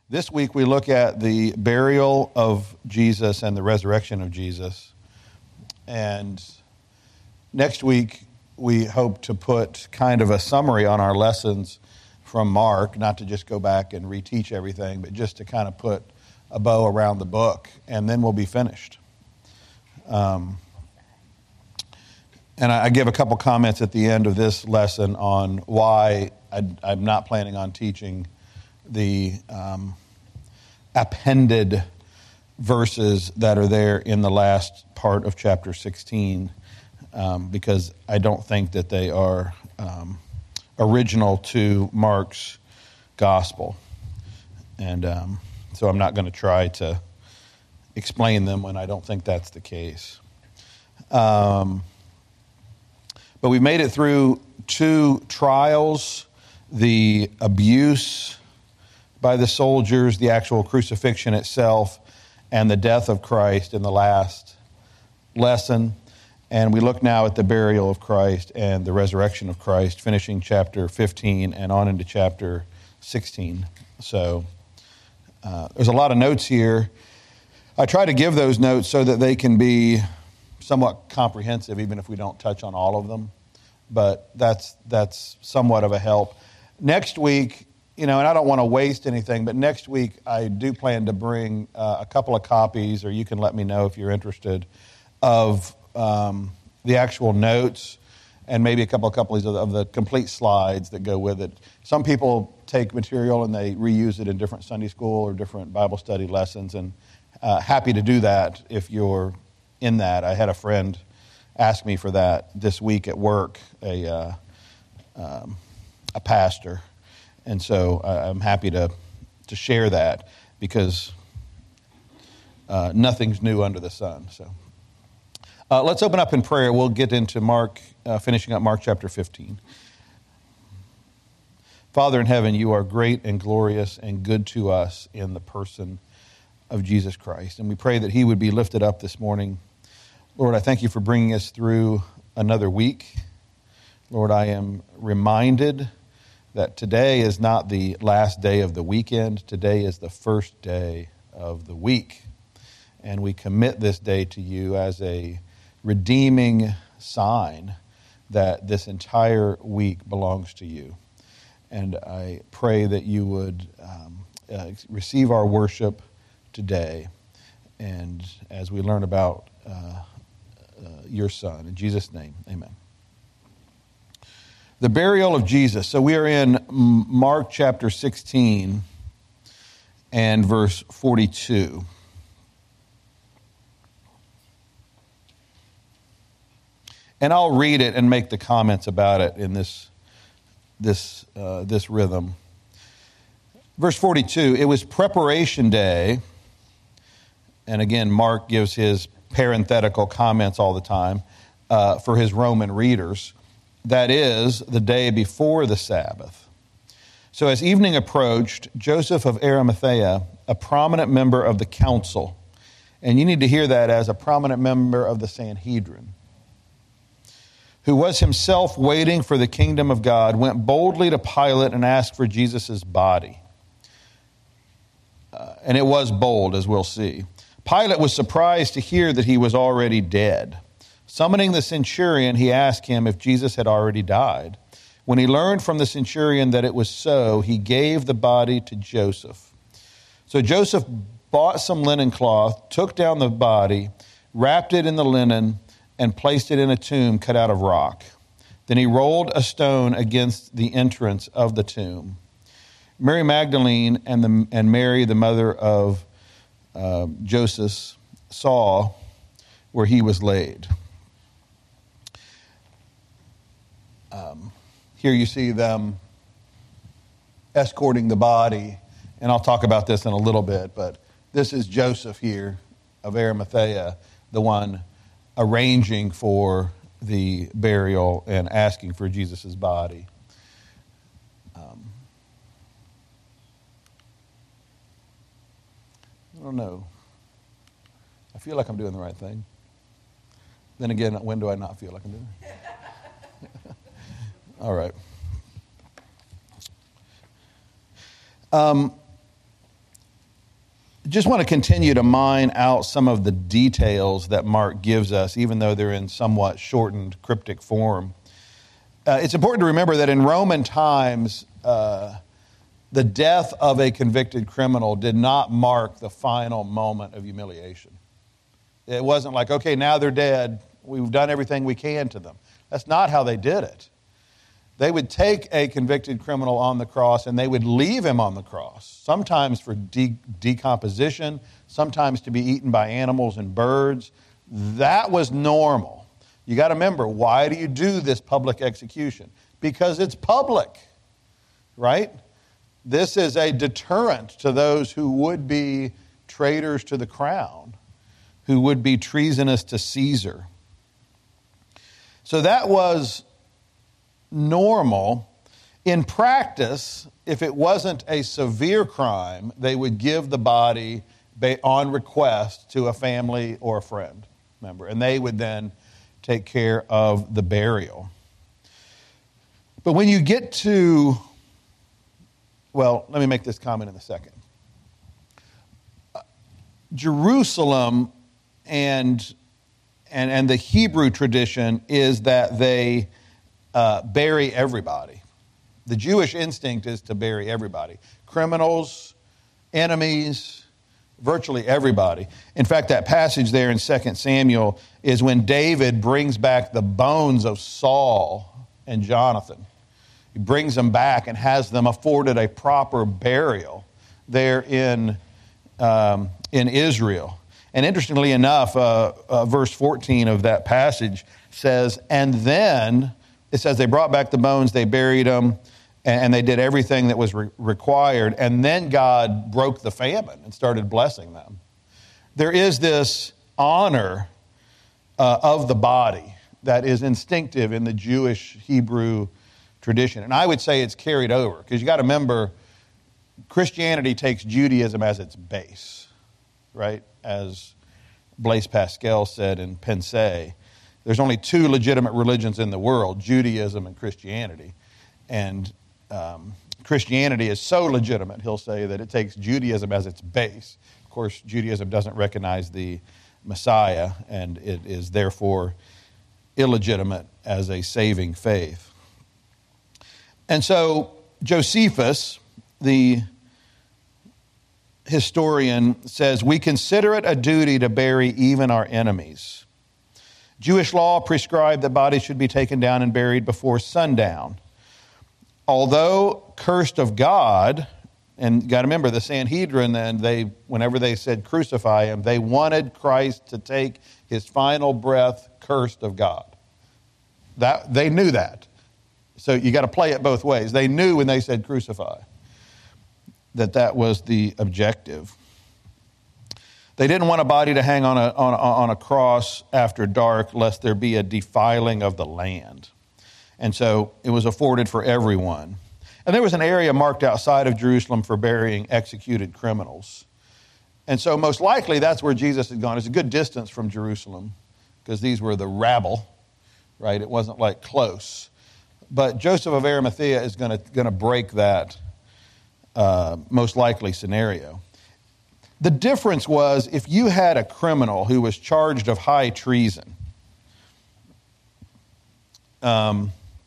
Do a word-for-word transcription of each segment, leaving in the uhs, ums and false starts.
This week we look at the burial of Jesus and the resurrection of Jesus. And next week we hope to put kind of a summary on our lessons from Mark, not to just go back and reteach everything, but just to kind of put a bow around the book, and then we'll be finished. Um, and I, I give a couple comments at the end of this lesson on why I, I'm not planning on teaching the um, appended verses that are there in the last part of chapter sixteen, um, because I don't think that they are um, original to Mark's gospel. And um, so I'm not going to try to explain them when I don't think that's the case. Um, but we've made it through two trials, the abuse by the soldiers, the actual crucifixion itself, and the death of Christ in the last lesson. And we look now at the burial of Christ and the resurrection of Christ, finishing chapter fifteen and on into chapter sixteen. So uh, there's a lot of notes here. I try to give those notes so that they can be somewhat comprehensive, even if we don't touch on all of them. But that's that's somewhat of a help. Next week, you know, and I don't want to waste anything, but next week I do plan to bring uh, a couple of copies, or you can let me know if you're interested, of um, the actual notes and maybe a couple of copies of the, of the complete slides that go with it. Some people take material and they reuse it in different Sunday school or different Bible study lessons, and uh, happy to do that if you're in that. I had a friend ask me for that this week at work, a uh, um, a pastor. And so I'm happy to to share that, because uh, nothing's new under the sun. So uh, let's open up in prayer. We'll get into Mark, uh, finishing up Mark chapter fifteen. Father in heaven, you are great and glorious and good to us in the person of Jesus Christ. And we pray that he would be lifted up this morning. Lord, I thank you for bringing us through another week. Lord, I am reminded that today is not the last day of the weekend. Today is the first day of the week. And we commit this day to you as a redeeming sign that this entire week belongs to you. And I pray that you would um, uh, receive our worship today, and as we learn about uh, uh, your Son. In Jesus' name, amen. The burial of Jesus. So we are in Mark chapter sixteen and verse forty-two. And I'll read it and make the comments about it in this this uh, this rhythm. Verse forty-two, it was preparation day. And again, Mark gives his parenthetical comments all the time uh, for his Roman readers. That is, the day before the Sabbath. So as evening approached, Joseph of Arimathea, a prominent member of the council, and you need to hear that as a prominent member of the Sanhedrin, who was himself waiting for the kingdom of God, went boldly to Pilate and asked for Jesus' body. Uh, and it was bold, as we'll see. Pilate was surprised to hear that he was already dead. Summoning the centurion, he asked him if Jesus had already died. When he learned from the centurion that it was so, he gave the body to Joseph. So Joseph bought some linen cloth, took down the body, wrapped it in the linen, and placed it in a tomb cut out of rock. Then he rolled a stone against the entrance of the tomb. Mary Magdalene and, the, and Mary, the mother of uh, Joseph, saw where he was laid. Um, here you see them escorting the body, and I'll talk about this in a little bit, but this is Joseph here of Arimathea, the one arranging for the burial and asking for Jesus' body. Um, I don't know. I feel like I'm doing the right thing. Then again, when do I not feel like I'm doing it? All right. Um, just want to continue to mine out some of the details that Mark gives us, even though they're in somewhat shortened, cryptic form. Uh, it's important to remember that in Roman times, uh, the death of a convicted criminal did not mark the final moment of humiliation. It wasn't like, okay, now they're dead. We've done everything we can to them. That's not how they did it. They would take a convicted criminal on the cross and they would leave him on the cross, sometimes for de- decomposition, sometimes to be eaten by animals and birds. That was normal. You got to remember, why do you do this public execution? Because it's public, right? This is a deterrent to those who would be traitors to the crown, who would be treasonous to Caesar. So that was normal. In practice, if it wasn't a severe crime, they would give the body on request to a family or a friend member, and they would then take care of the burial. But when you get to, well, let me make this comment in a second. Jerusalem and and and the Hebrew tradition is that they uh, bury everybody. The Jewish instinct is to bury everybody. Criminals, enemies, virtually everybody. In fact, that passage there in Second Samuel is when David brings back the bones of Saul and Jonathan. He brings them back and has them afforded a proper burial there in, um, in Israel. And interestingly enough, uh, uh, verse fourteen of that passage says, and then, it says they brought back the bones, they buried them, and, and they did everything that was re- required. And then God broke the famine and started blessing them. There is this honor uh, of the body that is instinctive in the Jewish Hebrew tradition. And I would say it's carried over, because you got to remember, Christianity takes Judaism as its base, right? As Blaise Pascal said in Pensée, there's only two legitimate religions in the world, Judaism and Christianity. And um, Christianity is so legitimate, he'll say, that it takes Judaism as its base. Of course, Judaism doesn't recognize the Messiah, and it is therefore illegitimate as a saving faith. And so Josephus, the historian, says, we consider it a duty to bury even our enemies. Jewish law prescribed that bodies should be taken down and buried before sundown. Although cursed of God, and you got to remember the Sanhedrin, then they, whenever they said crucify him, they wanted Christ to take his final breath cursed of God. That they knew that. So you got to play it both ways. They knew when they said crucify that that was the objective. They didn't want a body to hang on a, on a, on a cross after dark, lest there be a defiling of the land. And so it was afforded for everyone. And there was an area marked outside of Jerusalem for burying executed criminals. And so most likely that's where Jesus had gone. It's a good distance from Jerusalem, because these were the rabble, right? It wasn't like close. But Joseph of Arimathea is going to going to break that uh, most likely scenario. The difference was, if you had a criminal who was charged of high treason, um,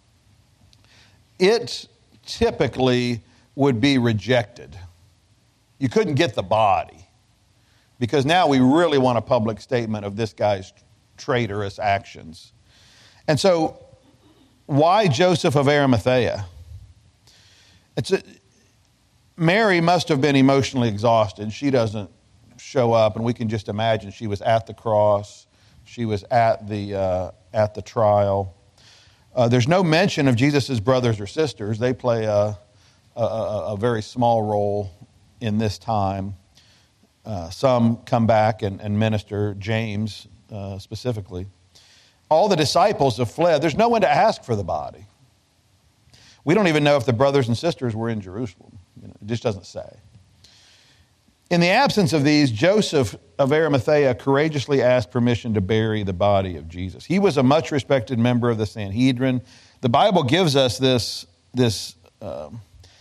it typically would be rejected. You couldn't get the body, because now we really want a public statement of this guy's traitorous actions. And so, why Joseph of Arimathea? It's a, Mary must have been emotionally exhausted. She doesn't show up, and we can just imagine she was at the cross. She was at the uh, at the trial. Uh, there's no mention of Jesus' brothers or sisters. They play a, a, a very small role in this time. Uh, some come back and, and minister, James uh, specifically. All the disciples have fled. There's no one to ask for the body. We don't even know if the brothers and sisters were in Jerusalem. You know, it just doesn't say. In the absence of these, Joseph of Arimathea courageously asked permission to bury the body of Jesus. He was a much respected member of the Sanhedrin. The Bible gives us this, this um,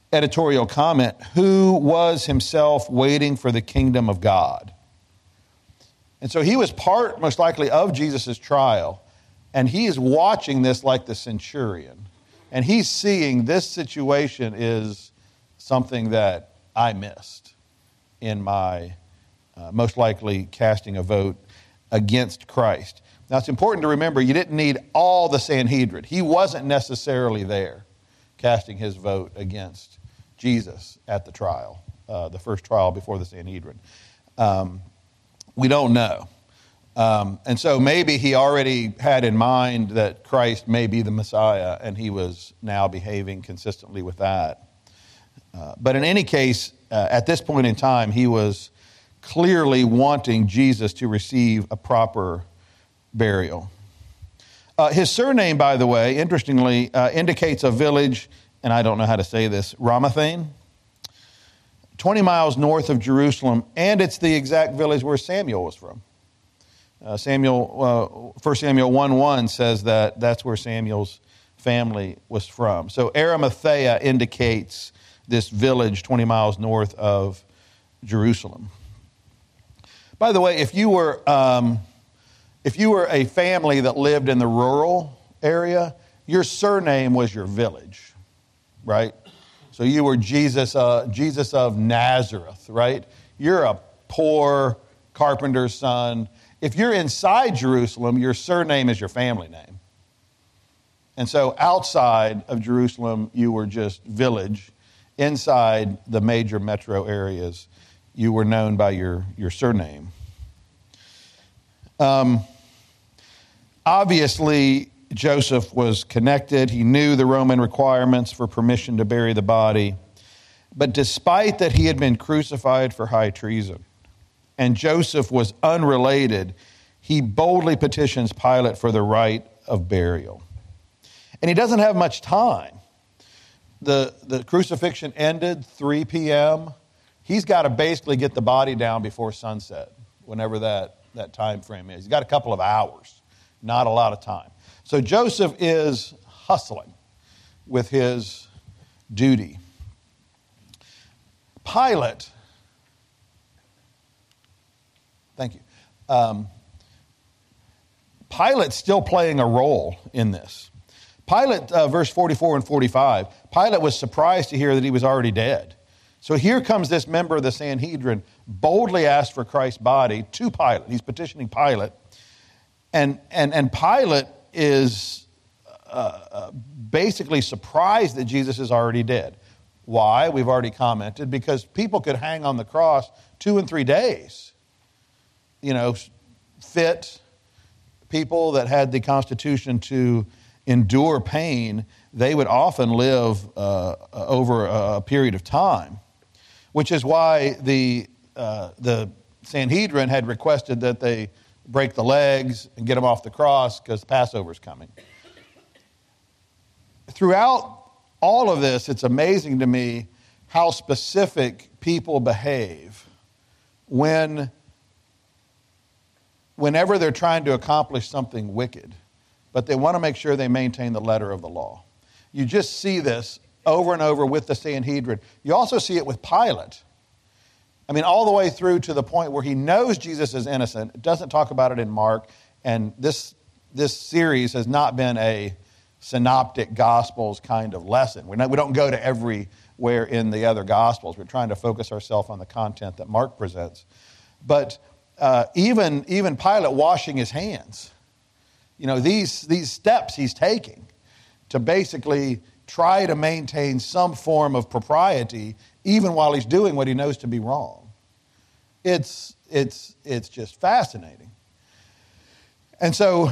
editorial comment, who was himself waiting for the kingdom of God. And so he was part, most likely, of Jesus' trial. And he is watching this like the centurion. And he's seeing this situation is something that I missed in my uh, most likely casting a vote against Christ. Now, it's important to remember you didn't need all the Sanhedrin. He wasn't necessarily there casting his vote against Jesus at the trial, uh, the first trial before the Sanhedrin. Um, we don't know. Um, and so maybe he already had in mind that Christ may be the Messiah, and he was now behaving consistently with that. Uh, but in any case, uh, at this point in time, he was clearly wanting Jesus to receive a proper burial. Uh, his surname, by the way, interestingly, uh, indicates a village, and I don't know how to say this, Ramathaim, twenty miles north of Jerusalem, and it's the exact village where Samuel was from. Uh, Samuel, uh, First Samuel one one says that that's where Samuel's family was from. So Arimathea indicates this village twenty miles north of Jerusalem. By the way, if you were um, if you were a family that lived in the rural area, your surname was your village, right? So you were Jesus, uh, Jesus of Nazareth, right? You're a poor carpenter's son. If you're inside Jerusalem, your surname is your family name. And so outside of Jerusalem, you were just village. Inside the major metro areas, you were known by your, your surname. Um, obviously, Joseph was connected. He knew the Roman requirements for permission to bury the body. But despite that he had been crucified for high treason, and Joseph was unrelated, he boldly petitions Pilate for the right of burial. And he doesn't have much time. The, the crucifixion ended three p.m. He's got to basically get the body down before sunset, whenever that, that time frame is. He's got a couple of hours, not a lot of time. So Joseph is hustling with his duty. Pilate, thank you. Um, Pilate's still playing a role in this. Pilate, uh, verse forty-four and forty-five, Pilate was surprised to hear that he was already dead. So here comes this member of the Sanhedrin, boldly asked for Christ's body to Pilate. He's petitioning Pilate. And, and, and Pilate is uh, uh, basically surprised that Jesus is already dead. Why? We've already commented. Because people could hang on the cross two and three days. You know, fit people that had the constitution to endure pain, they would often live uh, over a period of time, which is why the uh, the Sanhedrin had requested that they break the legs and get them off the cross because Passover's coming. Throughout all of this, it's amazing to me how specific people behave when whenever they're trying to accomplish something wicked, but they want to make sure they maintain the letter of the law. You just see this over and over with the Sanhedrin. You also see it with Pilate. I mean, all the way through to the point where he knows Jesus is innocent. It doesn't talk about it in Mark, and this, this series has not been a synoptic gospels kind of lesson. We're not, we don't go to everywhere in the other gospels. We're trying to focus ourselves on the content that Mark presents. But uh, even, even Pilate washing his hands, you know, these, these steps he's taking to basically try to maintain some form of propriety even while he's doing what he knows to be wrong. It's, it's, it's just fascinating. And so,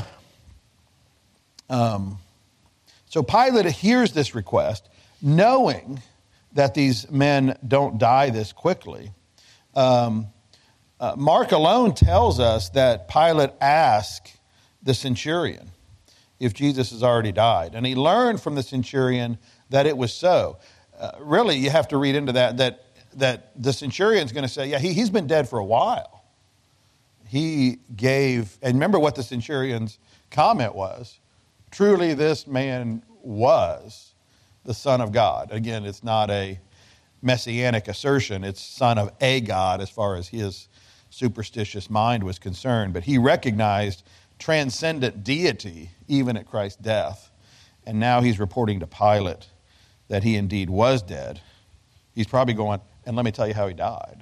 um, so Pilate hears this request, knowing that these men don't die this quickly. Um, uh, Mark alone tells us that Pilate asked the centurion if Jesus has already died. And he learned from the centurion that it was so. Uh, really, you have to read into that, that, that the centurion's going to say, yeah, he, he's been dead for a while. He gave, and remember what the centurion's comment was, truly this man was the Son of God. Again, it's not a messianic assertion. It's son of a God as far as his superstitious mind was concerned. But he recognized transcendent deity even at Christ's death. And now he's reporting to Pilate that he indeed was dead. He's probably going, and let me tell you how he died.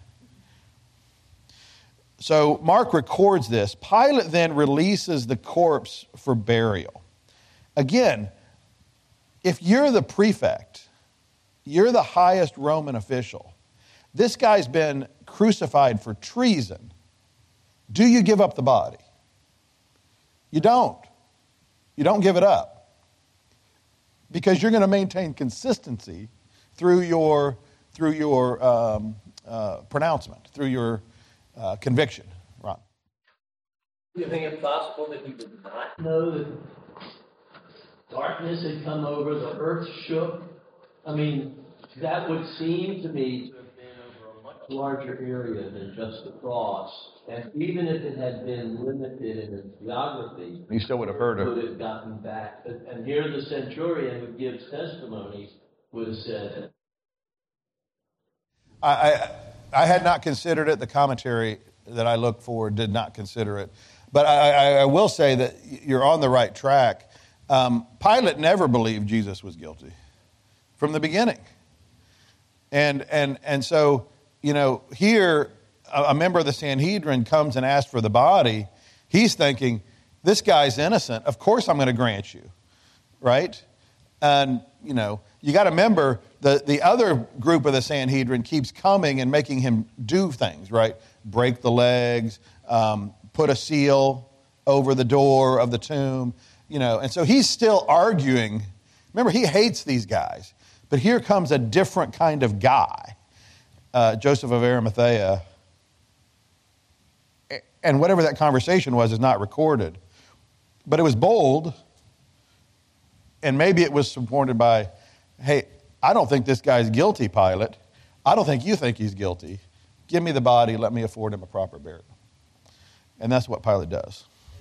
So Mark records this. Pilate then releases the corpse for burial. Again, if you're the prefect, you're the highest Roman official, this guy's been crucified for treason. Do you give up the body? You don't. You don't give it up. Because you're going to maintain consistency through your, through your um, uh, pronouncement, through your uh, conviction. Ron? Do you think it's possible that he did not know that darkness had come over, the earth shook? I mean, that would seem to me to have been over a much larger area than just the cross. And even if it had been limited in its geography, you still would have heard it. Would have gotten back. And here the centurion who gives testimony would have said, I, I, I had not considered it. The commentary that I looked for did not consider it. But I, I, I will say that you're on the right track. Um, Pilate never believed Jesus was guilty from the beginning. And and and so, you know, here a, a member of the Sanhedrin comes and asks for the body. He's thinking, this guy's innocent. Of course I'm going to grant you, right? And, you know, you got to remember the, the other group of the Sanhedrin keeps coming and making him do things, right? Break the legs, um, put a seal over the door of the tomb, you know. And so he's still arguing. Remember, he hates these guys. But here comes a different kind of guy, uh, Joseph of Arimathea. And whatever that conversation was is not recorded. But it was bold. And maybe it was supported by, hey, I don't think this guy's guilty, Pilate. I don't think you think he's guilty. Give me the body. Let me afford him a proper burial. And that's what Pilate does.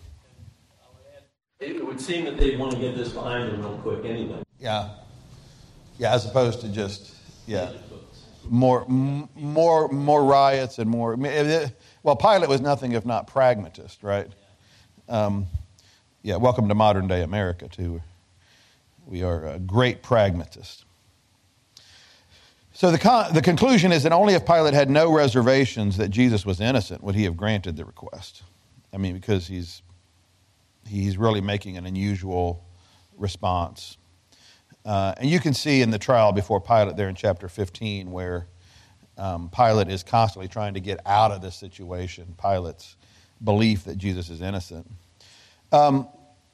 It would seem that they'd want to get this behind them real quick anyway. Yeah. Yeah, as opposed to just, yeah, more m- more, more riots and more. Well, Pilate was nothing if not pragmatist, right? Um, yeah, welcome to modern day America, too. We are a great pragmatist. So the con- the conclusion is that only if Pilate had no reservations that Jesus was innocent would he have granted the request. I mean, because he's he's really making an unusual response. Uh, and you can see in the trial before Pilate there in chapter fifteen where um, Pilate is constantly trying to get out of this situation, Pilate's belief that Jesus is innocent. Um,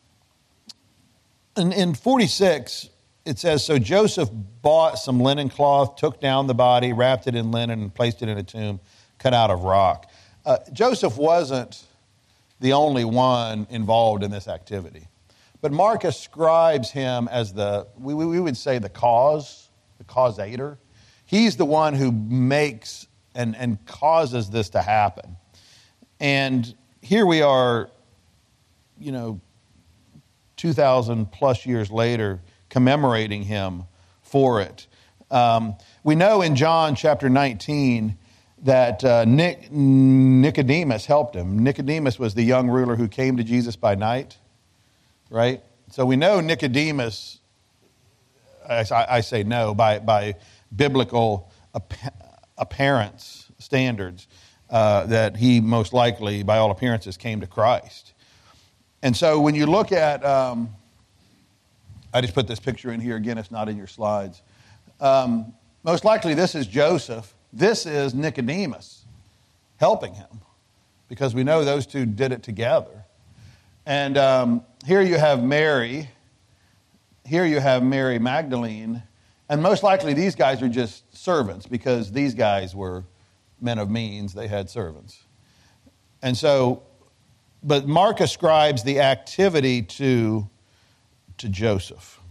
in, in forty-six, it says, so Joseph bought some linen cloth, took down the body, wrapped it in linen, and placed it in a tomb cut out of rock. Uh, Joseph wasn't the only one involved in this activity. But Mark ascribes him as the, we, we would say the cause, the causator. He's the one who makes and, and causes this to happen. And here we are, you know, two thousand plus years later, commemorating him for it. Um, we know in John chapter nineteen that uh, Nic- Nicodemus helped him. Nicodemus was the young ruler who came to Jesus by night. Right? So we know Nicodemus, I, I say no, by, by biblical appearance standards, uh, that he most likely, by all appearances, came to Christ. And so when you look at, um, I just put this picture in here again, it's not in your slides. Um, most likely this is Joseph. This is Nicodemus helping him, because we know those two did it together. And um, here you have Mary. Here you have Mary Magdalene. And most likely these guys are just servants, because these guys were men of means. They had servants. And so, but Mark ascribes the activity to, to Joseph.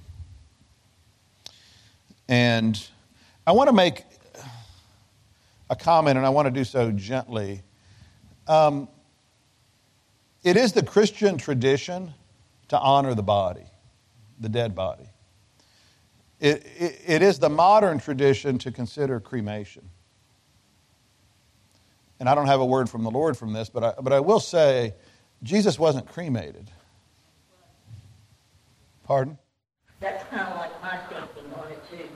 And I want to make a comment, and I want to do so gently. Um, It is the Christian tradition to honor the body, the dead body. it, it, it is the modern tradition to consider cremation. And I don't have a word from the Lord from this, but I, but I will say Jesus wasn't cremated. Pardon? That's kind of like my thinking on it, too.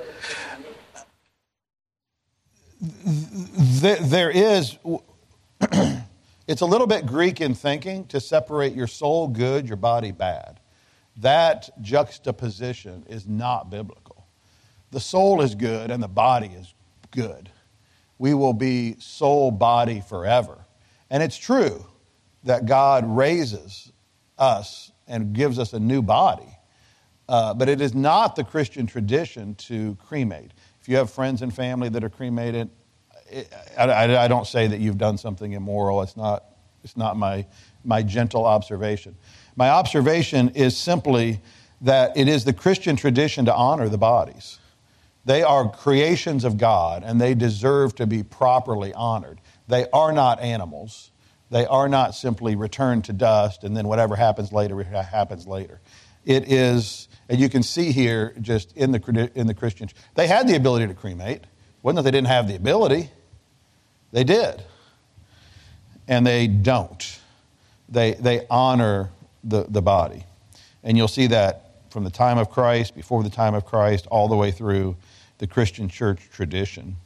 There, there is, it's a little bit Greek in thinking to separate your soul good, your body bad. That juxtaposition is not biblical. The soul is good and the body is good. We will be soul body forever. And it's true that God raises us and gives us a new body. Uh, but it is not the Christian tradition to cremate. If you have friends and family that are cremated, it, I, I, I don't say that you've done something immoral. It's not, it's not my, my gentle observation. My observation is simply that it is the Christian tradition to honor the bodies. They are creations of God, and they deserve to be properly honored. They are not animals. They are not simply returned to dust, and then whatever happens later happens later. It is, and you can see here just in the in the Christian, they had the ability to cremate. It wasn't that they didn't have the ability. They did. And they don't. They they honor the, the body. And you'll see that from the time of Christ, before the time of Christ, all the way through the Christian church tradition.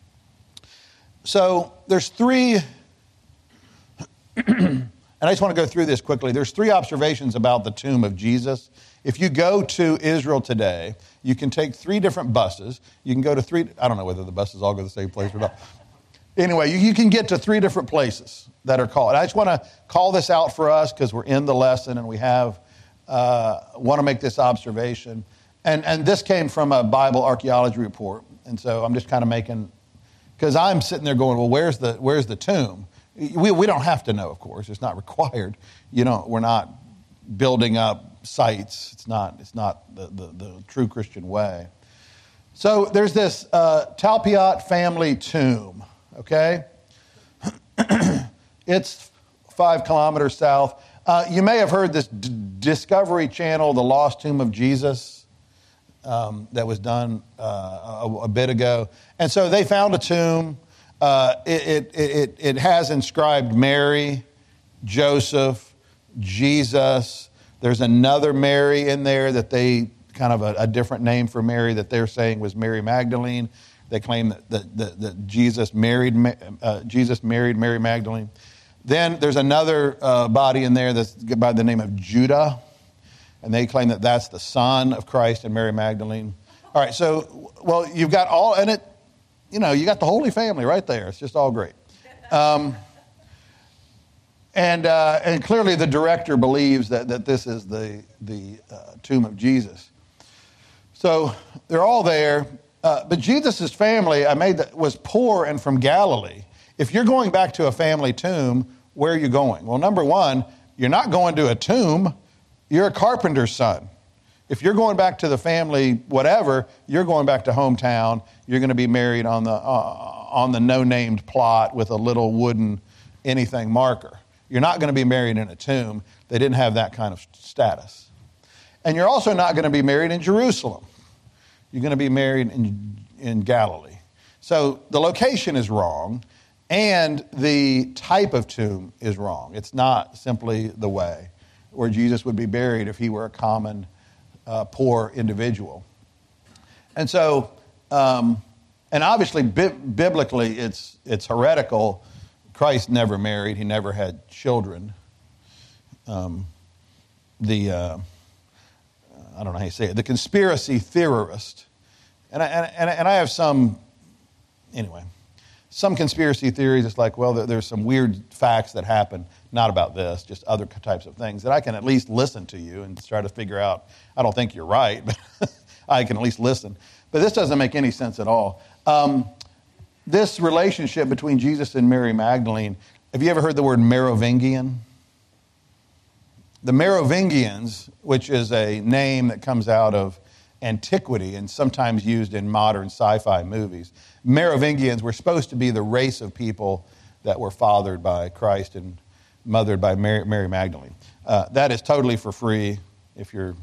So there's three, and I just want to go through this quickly. There's three observations about the tomb of Jesus. If you go to Israel today, you can take three different buses. You can go to three, I don't know whether the buses all go to the same place or not. Anyway, you, you can get to three different places that are called. I just want to call this out for us because we're in the lesson and we have, uh, want to make this observation. And, and this came from a Bible archaeology report. And so I'm just kind of making, because I'm sitting there going, well, where's the, where's the tomb? We we don't have to know, of course. It's not required. You know, we're not building up sites. It's not it's not the, the, the true Christian way. So there's this uh, Talpiot family tomb, okay? It's five kilometers south. Uh, you may have heard this D- Discovery Channel, The Lost Tomb of Jesus, um, that was done uh, a, a bit ago. And so they found a tomb. Uh, it, it, it, it has inscribed Mary, Joseph, Jesus. There's another Mary in there that they, kind of a, a different name for Mary that they're saying was Mary Magdalene. They claim that, that, that, that Jesus married uh, Jesus married Mary Magdalene. Then there's another uh, body in there that's by the name of Judah, and they claim that that's the son of Christ and Mary Magdalene. All right, so, well, you've got all, and it, you know, you got the Holy Family right there. It's just all great. Um, and uh, and clearly the director believes that, that this is the, the uh, tomb of Jesus. So they're all there. Uh, but Jesus' family, I made that, was poor and from Galilee. If you're going back to a family tomb, where are you going? Well, number one, you're not going to a tomb. You're a carpenter's son. If you're going back to the family whatever, you're going back to hometown. You're going to be married on the uh, on the no-named plot with a little wooden anything marker. You're not going to be married in a tomb. They didn't have that kind of status. And you're also not going to be married in Jerusalem. You're going to be married in, in Galilee. So the location is wrong, and the type of tomb is wrong. It's not simply the way where Jesus would be buried if he were a common uh, poor individual. And so, um, and obviously, bi- biblically, it's it's heretical. Christ never married. He never had children. Um, the uh, I don't know how you say it. The conspiracy theorist, and I, and and I have some anyway. Some conspiracy theories. It's like, well, there's some weird facts that happen, not about this, just other types of things that I can at least listen to you and try to figure out. I don't think you're right, but I can at least listen. But this doesn't make any sense at all. Um, this relationship between Jesus and Mary Magdalene, have you ever heard the word Merovingian? The Merovingians, which is a name that comes out of antiquity and sometimes used in modern sci-fi movies. Merovingians were supposed to be the race of people that were fathered by Christ and mothered by Mary, Mary Magdalene. Uh, that is totally for free if you're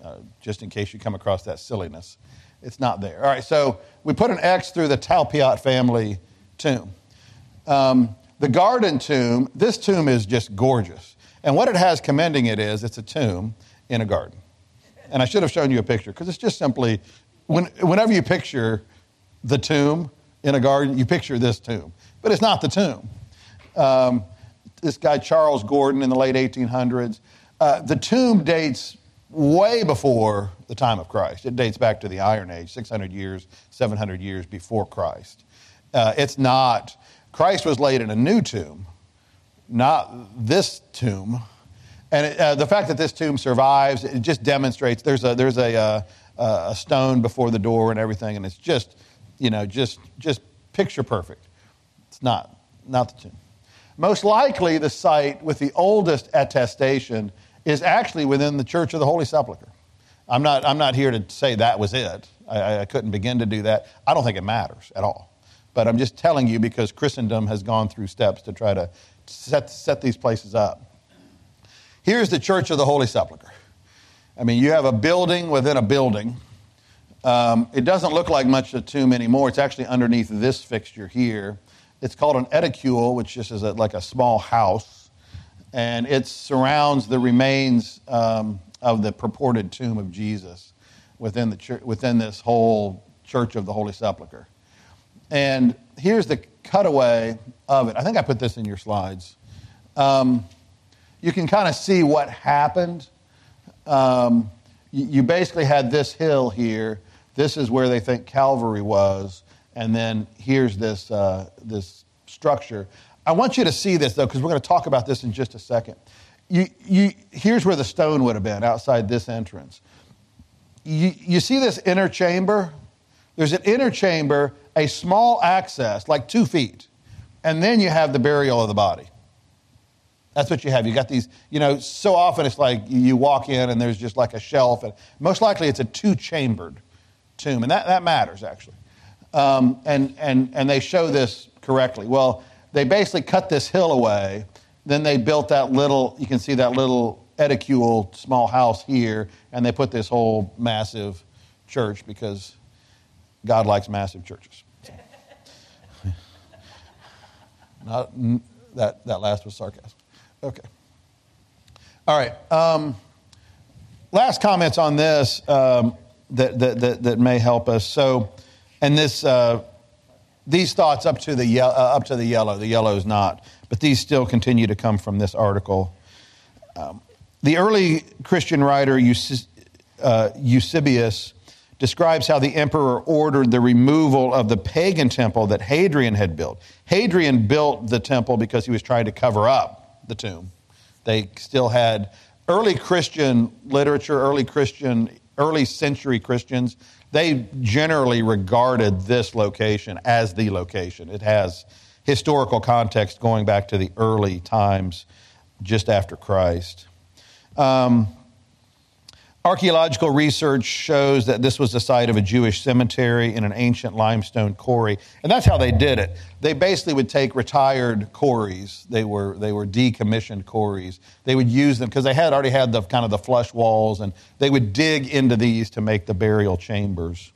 uh, just in case you come across that silliness. It's not there. All right, so we put an X through the Talpiot family tomb. Um, the garden tomb, this tomb is just gorgeous. And what it has commending it is it's a tomb in a garden. And I should have shown you a picture because it's just simply, when, whenever you picture the tomb in a garden, you picture this tomb. But it's not the tomb. Um, this guy, Charles Gordon, in the late eighteen hundreds, uh, the tomb dates way before the time of Christ. It dates back to the Iron Age, six hundred years, seven hundred years before Christ. Uh, it's not, Christ was laid in a new tomb, not this tomb. And it, uh, the fact that this tomb survives, it just demonstrates there's a there's a, uh, a stone before the door and everything, and it's just, you know, just just picture perfect. It's not, not the tomb. Most likely the site with the oldest attestation is actually within the Church of the Holy Sepulchre. I'm not, I'm not here to say that was it. I, I couldn't begin to do that. I don't think it matters at all. But I'm just telling you because Christendom has gone through steps to try to set, set these places up. Here's the Church of the Holy Sepulchre. I mean, you have a building within a building. Um, it doesn't look like much of a tomb anymore. It's actually underneath this fixture here. It's called an edicule, which just is a, like a small house. And it surrounds the remains um, of the purported tomb of Jesus within the church, within this whole Church of the Holy Sepulchre. And here's the cutaway of it. I think I put this in your slides. Um, you can kind of see what happened. Um, you, you basically had this hill here. This is where they think Calvary was. And then here's this uh, this structure. I want you to see this, though, because we're going to talk about this in just a second. You, you, here's where the stone would have been, outside this entrance. You, you see this inner chamber? There's an inner chamber, a small access, like two feet. And then you have the burial of the body. That's what you have. You got these, you know, so often it's like you walk in and there's just like a shelf. And most likely it's a two-chambered tomb. And that, that matters, actually. Um, and, and, and they show this correctly. Well, they basically cut this hill away. Then they built that little, you can see that little edicule small house here. And they put this whole massive church because God likes massive churches. Not, that, that last was sarcasm. Okay. All right. Um, last comments on this um, that, that, that, that may help us. So, and this, uh, these thoughts up to the ye- uh, up to the yellow. The yellow is not, but these still continue to come from this article. Um, the early Christian writer Euse- uh, Eusebius describes how the emperor ordered the removal of the pagan temple that Hadrian had built. Hadrian built the temple because he was trying to cover up the tomb. They still had early Christian literature, early Christian, early century Christians. They generally regarded this location as the location. It has historical context going back to the early times just after Christ. Um, Archaeological research shows that this was the site of a Jewish cemetery in an ancient limestone quarry. And that's how they did it. They basically would take retired quarries. They were they were decommissioned quarries. They would use them because they had already had the kind of the flush walls, and they would dig into these to make the burial chambers.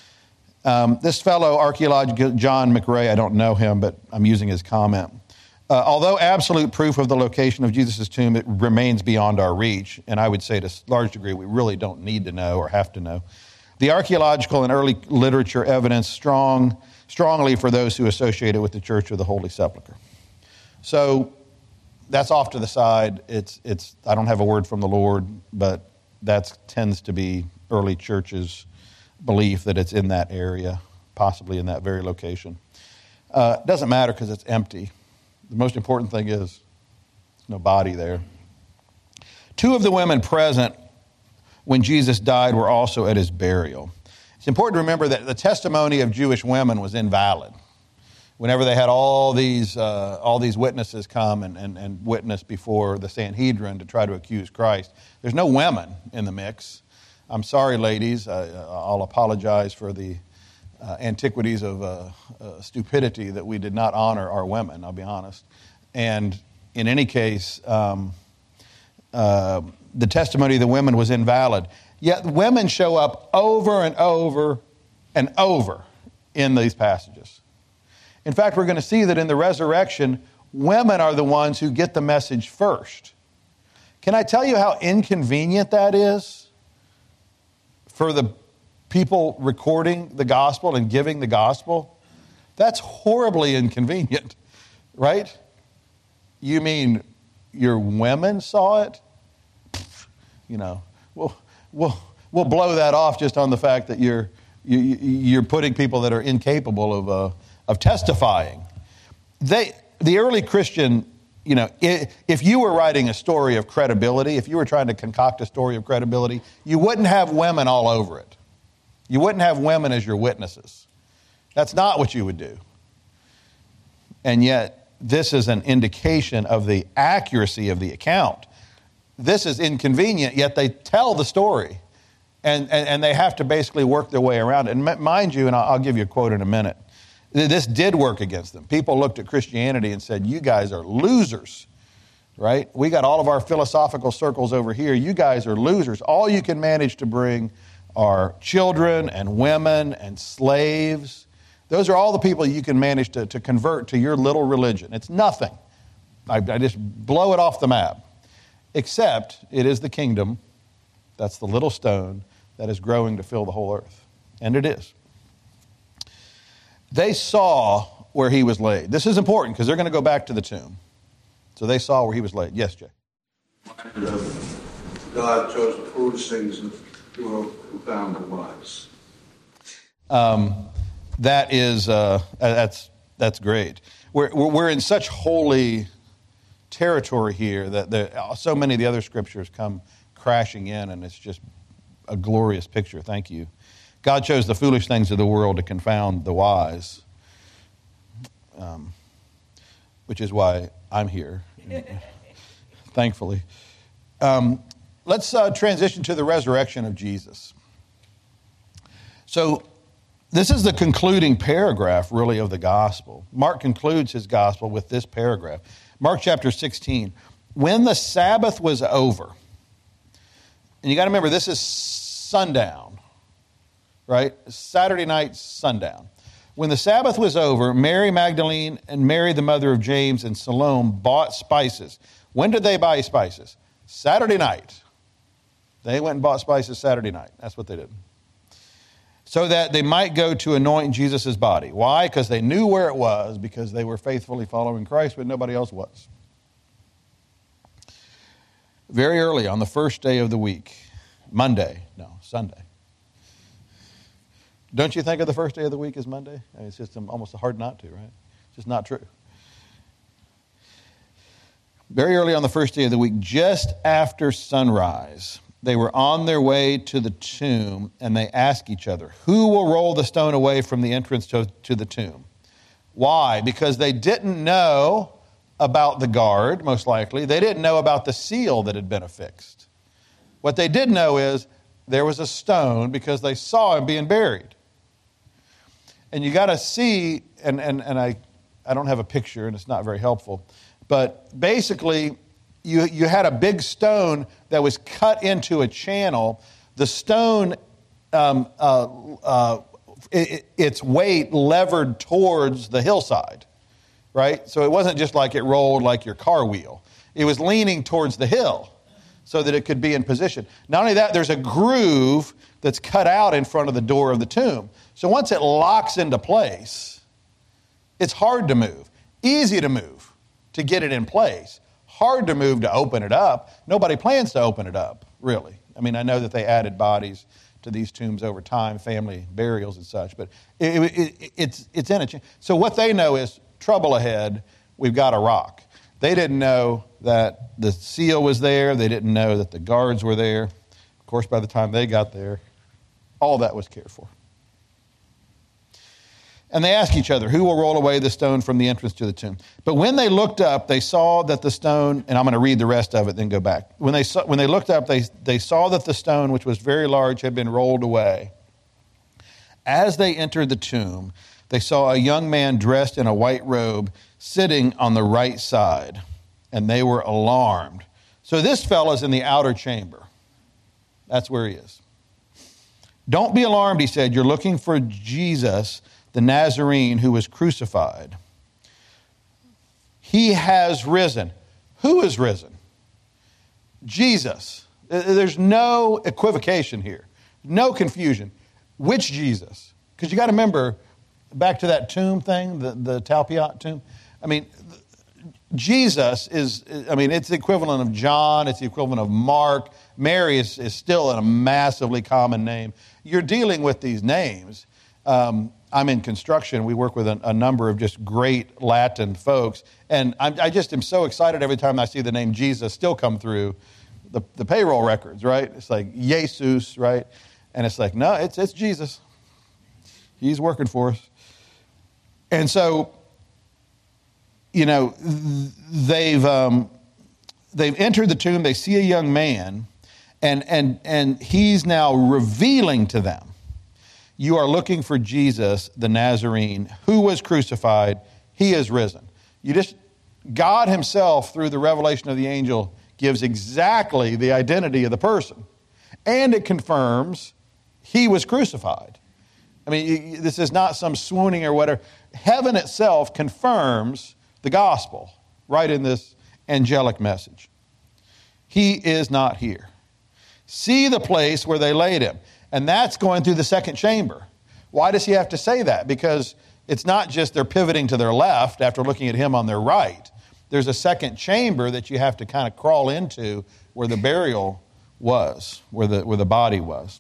Um, this fellow, archaeologist John McRae, I don't know him, but I'm using his comment. Uh, although absolute proof of the location of Jesus' tomb, it remains beyond our reach, and I would say to a large degree we really don't need to know or have to know. The archaeological and early literature evidence strong, strongly for those who associate it with the Church of the Holy Sepulchre. So that's off to the side. It's it's. I don't have a word from the Lord, but that tends to be early churches' belief that it's in that area, possibly in that very location. Uh, it doesn't matter because it's empty. The most important thing is there's no body there. Two of the women present when Jesus died were also at his burial. It's important to remember that the testimony of Jewish women was invalid. Whenever they had all these uh, all these witnesses come and, and, and witness before the Sanhedrin to try to accuse Christ, there's no women in the mix. I'm sorry, ladies. I, I'll apologize for the Uh, antiquities of uh, uh, stupidity that we did not honor our women, I'll be honest. And in any case, um, uh, the testimony of the women was invalid. Yet women show up over and over and over in these passages. In fact, we're going to see that in the resurrection, women are the ones who get the message first. Can I tell you how inconvenient that is for the people recording the gospel and giving the gospel? That's horribly inconvenient, right? You mean your women saw it? You know, we'll, we'll, we'll blow that off just on the fact that you're, you, you're putting people that are incapable of, uh, of testifying. They, the early Christian, you know, if you were writing a story of credibility, if you were trying to concoct a story of credibility, you wouldn't have women all over it. You wouldn't have women as your witnesses. That's not what you would do. And yet, this is an indication of the accuracy of the account. This is inconvenient, yet they tell the story. And, and, and they have to basically work their way around it. And mind you, and I'll, I'll give you a quote in a minute, this did work against them. People looked at Christianity and said, you guys are losers, right? We got all of our philosophical circles over here. You guys are losers. All you can manage to bring are children and women and slaves. Those are all the people you can manage to, to convert to your little religion. It's nothing. I, I just blow it off the map. Except it is the kingdom, that's the little stone, that is growing to fill the whole earth. And it is. They saw where he was laid. This is important because they're going to go back to the tomb. So they saw where he was laid. Yes, Jay. And, uh, God chose the foolish things to confound the wise. Um, that is, uh, that's that's great. We're we're in such holy territory here that there, so many of the other scriptures come crashing in, and it's just a glorious picture. Thank you. God chose the foolish things of the world to confound the wise, um, which is why I'm here, thankfully. Um, let's uh, transition to the resurrection of Jesus. So this is the concluding paragraph, really, of the gospel. Mark concludes his gospel with this paragraph. Mark chapter sixteen. When the Sabbath was over, and you got to remember, this is sundown. Right? Saturday night, sundown. When the Sabbath was over, Mary Magdalene and Mary, the mother of James, and Salome bought spices. When did they buy spices? Saturday night. They went and bought spices Saturday night. That's what they did. So that they might go to anoint Jesus' body. Why? Because they knew where it was, because they were faithfully following Christ, but nobody else was. Very early on the first day of the week, Monday, no, Sunday. Don't you think of the first day of the week as Monday? I mean, it's just almost hard not to, right? It's just not true. Very early on the first day of the week, just after sunrise, they were on their way to the tomb, and they asked each other, who will roll the stone away from the entrance to, to the tomb? Why? Because they didn't know about the guard, most likely. They didn't know about the seal that had been affixed. What they did know is there was a stone because they saw him being buried. And you got to see, and, and, and I, I don't have a picture, and it's not very helpful, but basically you, you had a big stone that was cut into a channel. The stone, um, uh, uh, it, its weight levered towards the hillside, right? So it wasn't just like it rolled like your car wheel. It was leaning towards the hill so that it could be in position. Not only that, there's a groove that's cut out in front of the door of the tomb. So once it locks into place, it's hard to move. Easy to move to get it in place. Hard to move to open it up. Nobody plans to open it up, really. I mean, I know that they added bodies to these tombs over time, family burials and such, but it, it, it, it's, it's in a chain. So what they know is trouble ahead, we've got a rock. They didn't know that the seal was there. They didn't know that the guards were there. Of course, by the time they got there, all that was cared for. And they asked each other, who will roll away the stone from the entrance to the tomb? But when they looked up, they saw that the stone, and I'm going to read the rest of it, then go back. When they saw, when they looked up, they, they saw that the stone, which was very large, had been rolled away. As they entered the tomb, they saw a young man dressed in a white robe sitting on the right side, and they were alarmed. So this fellow's in the outer chamber. That's where he is. Don't be alarmed, he said. You're looking for Jesus, the Nazarene who was crucified. He has risen. Who is risen? Jesus. There's no equivocation here. No confusion. Which Jesus? Because you got to remember, back to that tomb thing, the, the Talpiot tomb. I mean, Jesus is, I mean, it's the equivalent of John. It's the equivalent of Mark. Mary is, is still a massively common name. You're dealing with these names. Um, I'm in construction. We work with a, a number of just great Latin folks. And I'm, I just am so excited every time I see the name Jesus still come through the, the payroll records, right? It's like Jesus, right? And it's like, no, it's it's Jesus. He's working for us. And so, you know, they've um, they've entered the tomb. They see a young man, and and and he's now revealing to them, you are looking for Jesus, the Nazarene, who was crucified. He is risen. You just God himself, through the revelation of the angel, gives exactly the identity of the person, and it confirms he was crucified. I mean, this is not some swooning or whatever. Heaven itself confirms the gospel right in this angelic message. He is not here. See the place where they laid him. And that's going through the second chamber. Why does he have to say that? Because it's not just they're pivoting to their left after looking at him on their right. There's a second chamber that you have to kind of crawl into where the burial was, where the, where the body was.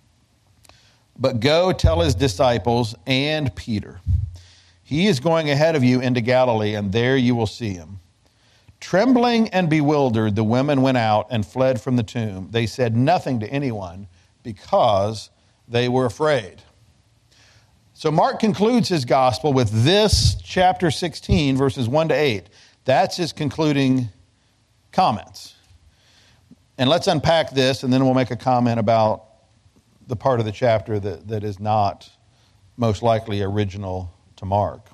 But go tell his disciples and Peter, he is going ahead of you into Galilee, and there you will see him. Trembling and bewildered, the women went out and fled from the tomb. They said nothing to anyone because they were afraid. So Mark concludes his gospel with this chapter sixteen, verses one to eight. That's his concluding comments. And let's unpack this, and then we'll make a comment about the part of the chapter that, that is not most likely original to Mark.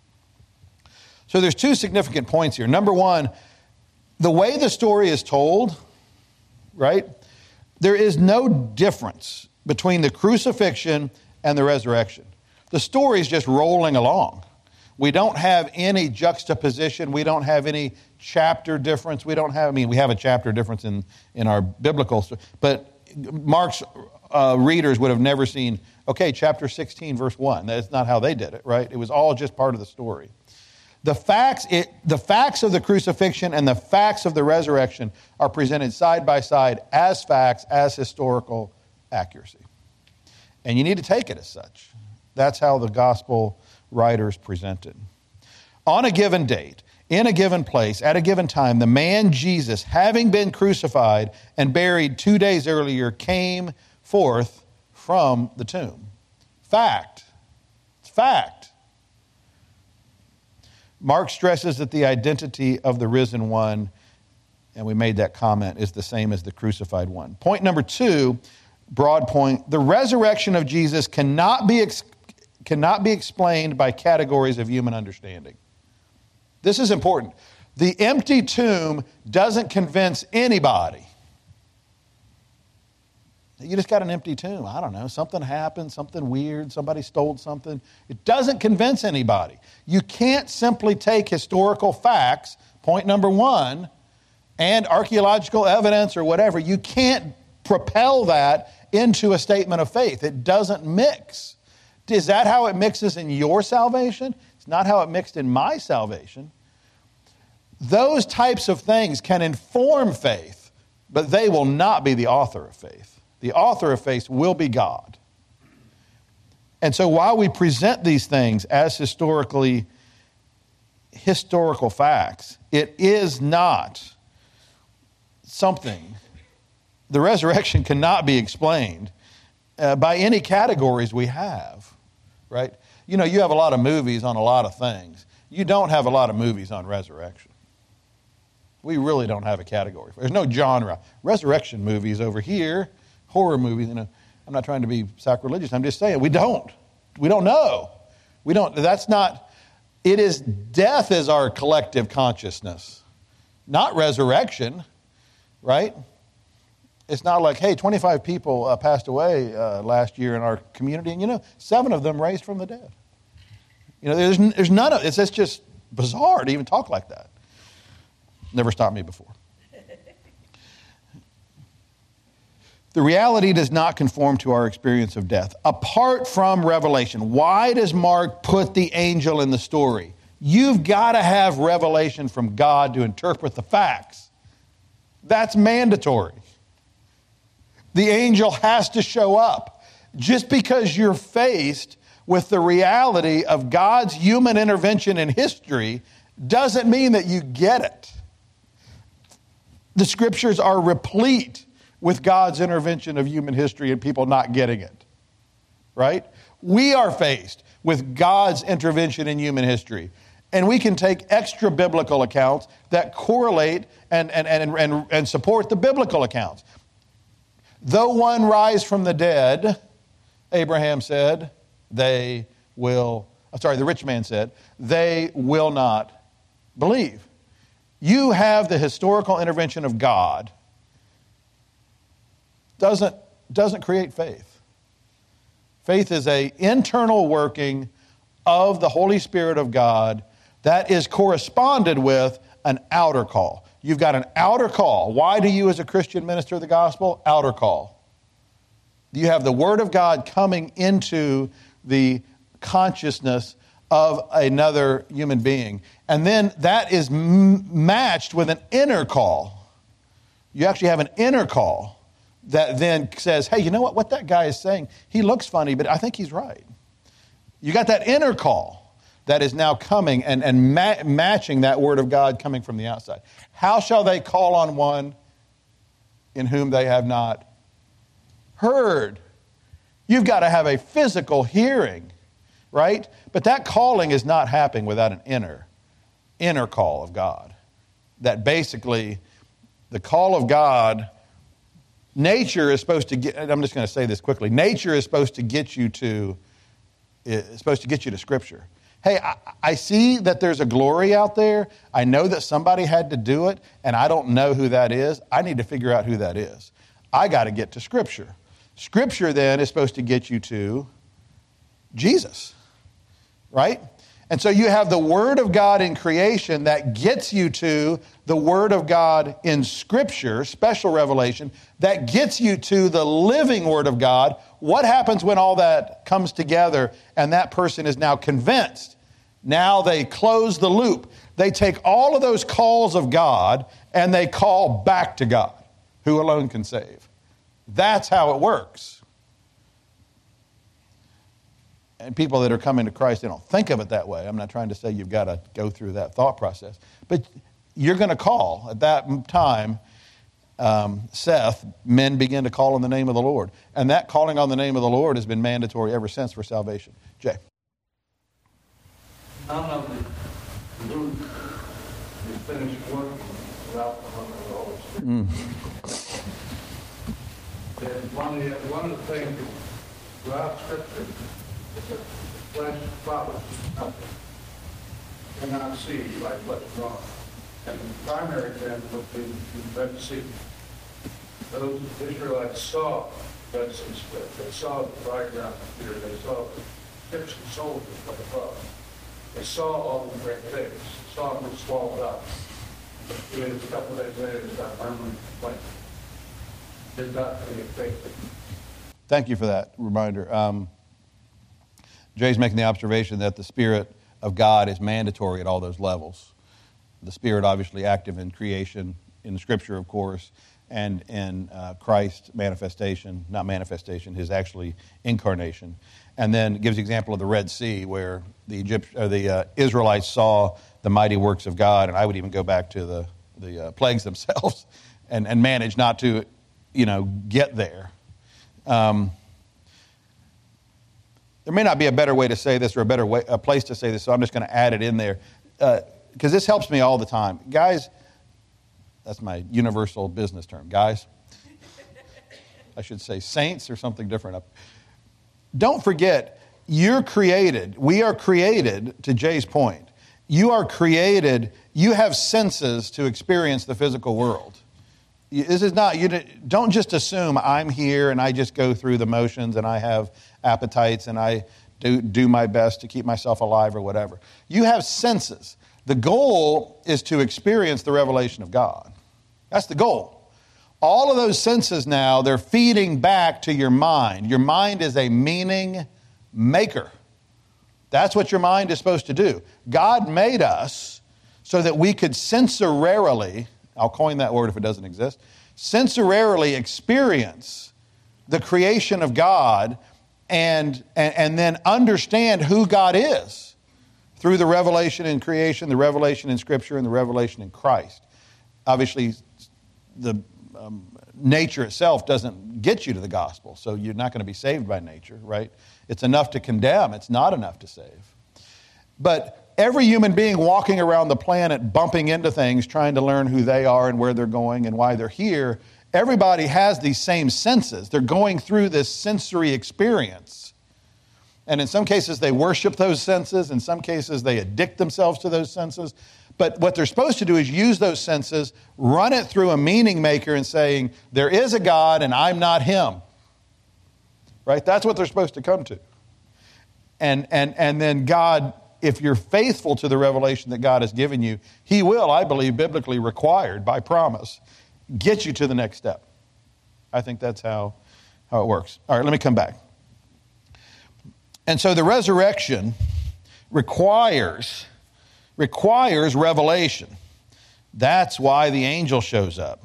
So there's two significant points here. Number one, the way the story is told, right? There is no difference between the crucifixion and the resurrection. The story is just rolling along. We don't have any juxtaposition. We don't have any chapter difference. We don't have, I mean, we have a chapter difference in, in our biblical, but Mark's uh, readers would have never seen, okay, chapter sixteen, verse one. That's not how they did it, right? It was all just part of the story. The facts, it, the facts of the crucifixion and the facts of the resurrection are presented side by side as facts, as historical accuracy. And you need to take it as such. That's how the gospel writers present it. On a given date, in a given place, at a given time, the man Jesus, having been crucified and buried two days earlier, came forth from the tomb. Fact. It's fact. Mark stresses that the identity of the risen one, and we made that comment, is the same as the crucified one. Point number two, broad point, the resurrection of Jesus cannot be ex- cannot be explained by categories of human understanding. This is important. The empty tomb doesn't convince anybody. You just got an empty tomb. I don't know. Something happened, something weird, somebody stole something. It doesn't convince anybody. You can't simply take historical facts, point number one, and archaeological evidence or whatever. You can't propel that into a statement of faith. It doesn't mix. Is that how it mixes in your salvation? It's not how it mixed in my salvation. Those types of things can inform faith, but they will not be the author of faith. The author of faith will be God. And so while we present these things as historically historical facts, it is not something. The resurrection cannot be explained uh, by any categories we have, right? You know, you have a lot of movies on a lot of things. You don't have a lot of movies on resurrection. We really don't have a category. There's no genre. Resurrection movies over here, horror movies, you know. I'm not trying to be sacrilegious. I'm just saying we don't. We don't know. We don't. That's not. It is death is our collective consciousness, not resurrection, right? It's not like, hey, twenty-five people uh, passed away uh, last year in our community, and, you know, seven of them raised from the dead. You know, there's, there's none of it. It's just bizarre to even talk like that. Never stopped me before. The reality does not conform to our experience of death. Apart from revelation, why does Mark put the angel in the story? You've got to have revelation from God to interpret the facts. That's mandatory. The angel has to show up. Just because you're faced with the reality of God's human intervention in history doesn't mean that you get it. The scriptures are replete with God's intervention of human history and people not getting it, right? We are faced with God's intervention in human history. And we can take extra biblical accounts that correlate and, and, and, and, and support the biblical accounts. Though one rise from the dead, Abraham said, they will, I'm sorry, the rich man said, they will not believe. You have the historical intervention of God. Doesn't, doesn't create faith. Faith is an internal working of the Holy Spirit of God that is corresponded with an outer call. You've got an outer call. Why do you as a Christian minister the gospel? Outer call. You have the Word of God coming into the consciousness of another human being. And then that is m- matched with an inner call. You actually have an inner call that then says, hey, you know what? What that guy is saying, he looks funny, but I think he's right. You got that inner call that is now coming and, and ma- matching that word of God coming from the outside. How shall they call on one in whom they have not heard? You've got to have a physical hearing, right? But that calling is not happening without an inner, inner call of God. That basically, the call of God, nature is supposed to get, I'm just going to say this quickly, nature is supposed to get you to, is supposed to get you to Scripture. Hey, I, I see that there's a glory out there. I know that somebody had to do it, and I don't know who that is. I need to figure out who that is. I got to get to Scripture. Scripture then is supposed to get you to Jesus, right? And so you have the Word of God in creation that gets you to the Word of God in Scripture, special revelation, that gets you to the living Word of God. What happens when all that comes together and that person is now convinced? Now they close the loop. They take all of those calls of God and they call back to God, who alone can save. That's how it works. And people that are coming to Christ, they don't think of it that way. I'm not trying to say you've got to go through that thought process. But you're going to call at that time, um, Seth, men begin to call on the name of the Lord. And that calling on the name of the Lord has been mandatory ever since for salvation. Jay. I don't know if Luke is finished work without the Holy Spirit. Mm. And one of the, one of the things throughout Scripture, the flesh of prophets cannot see like what's wrong. And the primary example would be the Red Sea. Those Israelites saw the Red Sea split. They saw the dry ground appear. They saw the ships and soldiers come across. They saw all the great things. They saw them swallowed up. Even a couple of days later, they got murmuring complaint. Did not any faith. Thank you for that reminder. Um, Jay's making the observation that the Spirit of God is mandatory at all those levels. The Spirit obviously active in creation, in the Scripture, of course, and in uh, Christ's manifestation, not manifestation, his actually incarnation. And then gives the example of the Red Sea, where the Egypt, or the uh, Israelites saw the mighty works of God, and I would even go back to the the uh, plagues themselves, and and manage not to, you know, get there. Um, there may not be a better way to say this or a better way, a place to say this, so I'm just going to add it in there. Because uh, this helps me all the time. Guys, that's my universal business term. Guys, I should say saints or something different. Don't forget, you're created. We are created, to Jay's point. You are created, you have senses to experience the physical world. This is not, you don't just assume I'm here and I just go through the motions and I have appetites and I do, do my best to keep myself alive or whatever. You have senses. The goal is to experience the revelation of God. That's the goal. All of those senses now, they're feeding back to your mind. Your mind is a meaning maker. That's what your mind is supposed to do. God made us so that we could sensorily, I'll coin that word if it doesn't exist, sensorily experience the creation of God and, and, and then understand who God is through the revelation in creation, the revelation in Scripture, and the revelation in Christ. Obviously, the um, nature itself doesn't get you to the gospel, so you're not going to be saved by nature, right? It's enough to condemn. It's not enough to save. But every human being walking around the planet bumping into things, trying to learn who they are and where they're going and why they're here, everybody has these same senses. They're going through this sensory experience. And in some cases, they worship those senses. In some cases, they addict themselves to those senses. But what they're supposed to do is use those senses, run it through a meaning maker and saying, there is a God and I'm not him. Right? That's what they're supposed to come to. And, and, and then God, if you're faithful to the revelation that God has given you, he will, I believe, biblically required by promise, get you to the next step. I think that's how, how it works. All right, let me come back. And so the resurrection requires, requires revelation. That's why the angel shows up.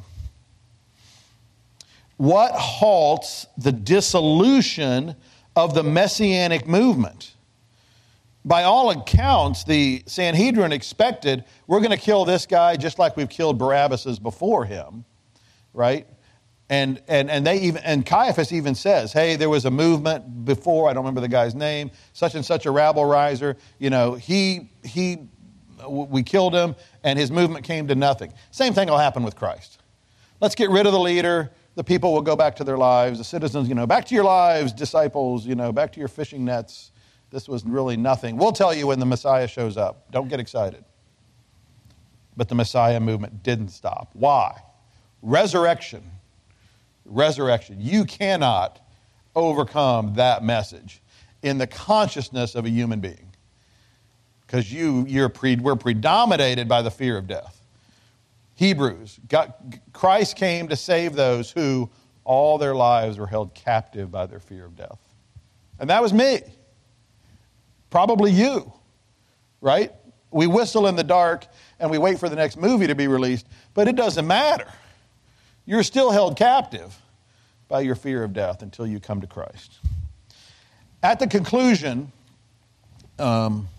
What halts the dissolution of the Messianic movement? By all accounts, the Sanhedrin expected, we're going to kill this guy just like we've killed Barabbas before him, right? And and and they even and Caiaphas even says, hey, there was a movement before, I don't remember the guy's name, such and such a rabble riser, you know, he he we killed him and his movement came to nothing. Same thing will happen with Christ. Let's get rid of the leader. The people will go back to their lives. The citizens, you know, back to your lives, disciples, you know, back to your fishing nets. This was really nothing. We'll tell you when the Messiah shows up. Don't get excited. But the Messiah movement didn't stop. Why? Resurrection. Resurrection. You cannot overcome that message in the consciousness of a human being. Because you, you're pre, we're predominated by the fear of death. Hebrews, God, Christ came to save those who all their lives were held captive by their fear of death. And that was me. Probably you, right? We whistle in the dark and we wait for the next movie to be released, but it doesn't matter. You're still held captive by your fear of death until you come to Christ. At the conclusion, um,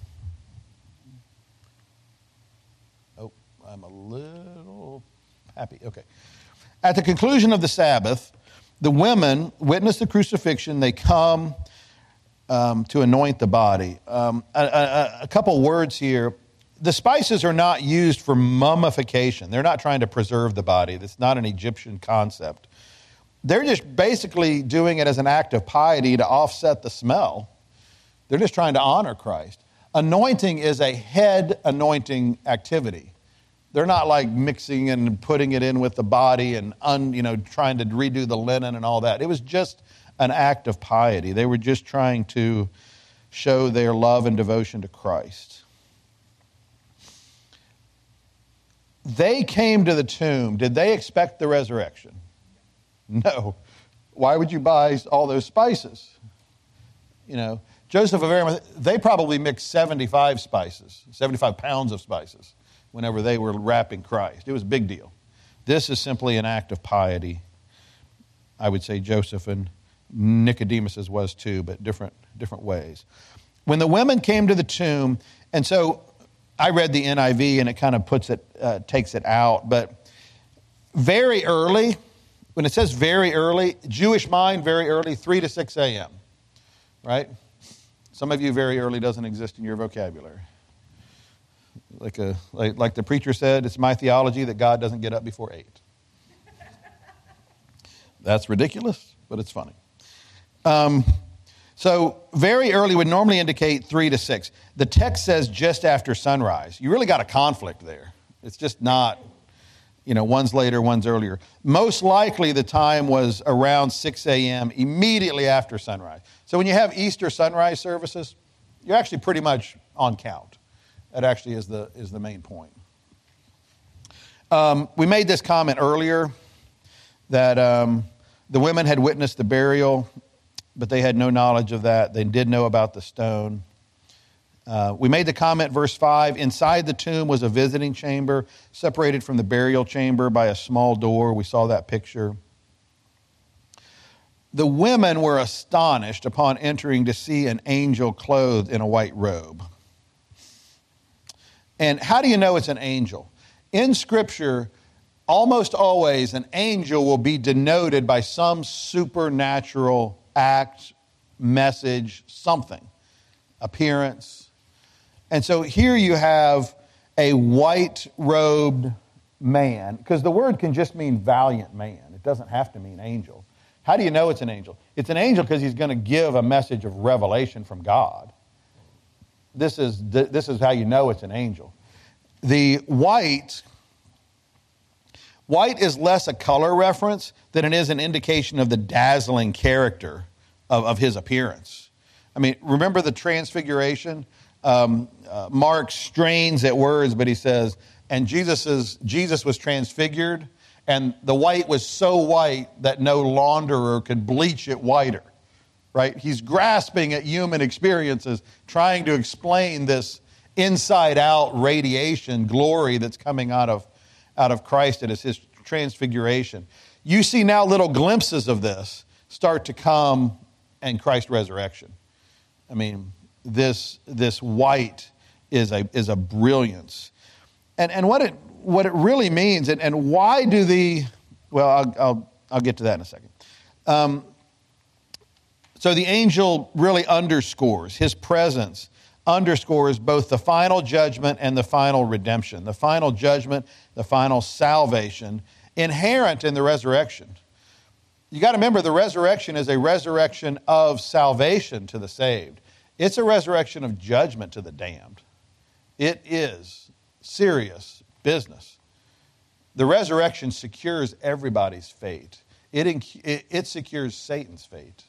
oh, I'm a little happy. Okay. At the conclusion of the Sabbath, the women witness the crucifixion. They come um, to anoint the body. Um, a, a, a couple words here. The spices are not used for mummification. They're not trying to preserve the body. That's not an Egyptian concept. They're just basically doing it as an act of piety to offset the smell. They're just trying to honor Christ. Anointing is a head anointing activity. They're not like mixing and putting it in with the body and un, you know, trying to redo the linen and all that. It was just an act of piety. They were just trying to show their love and devotion to Christ. They came to the tomb. Did they expect the resurrection? No. Why would you buy all those spices? You know, Joseph of Arimathea, they probably mixed seventy-five spices, seventy-five pounds of spices whenever they were wrapping Christ. It was a big deal. This is simply an act of piety. I would say Joseph and Nicodemus's was too, but different, different ways. When the women came to the tomb, and so I read the N I V and it kind of puts it, uh, takes it out. But very early, when it says very early, Jewish mind, very early, three to six a.m., right? Some of you, very early doesn't exist in your vocabulary. Like, a, like, like the preacher said, it's my theology that God doesn't get up before eight. That's ridiculous, but it's funny. Um, So very early would normally indicate three to six. The text says just after sunrise. You really got a conflict there. It's just not, You know, one's later, one's earlier. Most likely the time was around six a.m., immediately after sunrise. So when you have Easter sunrise services, you're actually pretty much on count. That actually is the is the main point. Um, we made this comment earlier that um, the women had witnessed the burial, but they had no knowledge of that. They did know about the stone. Uh, we made the comment, verse five, inside the tomb was a visiting chamber separated from the burial chamber by a small door. We saw that picture. The women were astonished upon entering to see an angel clothed in a white robe. And how do you know it's an angel? In Scripture, almost always an angel will be denoted by some supernatural act, message, something, appearance. And so here you have a white-robed man, because the word can just mean valiant man. It doesn't have to mean angel. How do you know it's an angel? It's an angel because he's going to give a message of revelation from God. This is, this is how you know it's an angel. The white, white is less a color reference than it is an indication of the dazzling character of, of his appearance. I mean, remember the transfiguration? Um, uh, Mark strains at words, but he says, and Jesus is, Jesus was transfigured, and the white was so white that no launderer could bleach it whiter, right? He's grasping at human experiences, trying to explain this inside-out radiation glory that's coming out of, out of Christ. It is his transfiguration. You see now little glimpses of this start to come in Christ's resurrection. I mean, this this white is a is a brilliance, and and what it what it really means, and, and why do the well I'll I'll, I'll get to that in a second. Um, so the angel really underscores his presence, underscores both the final judgment and the final redemption, the final judgment, the final salvation inherent in the resurrection. You got to remember, the resurrection is a resurrection of salvation to the saved. It's a resurrection of judgment to the damned. It is serious business. The resurrection secures everybody's fate. It, it, it secures Satan's fate.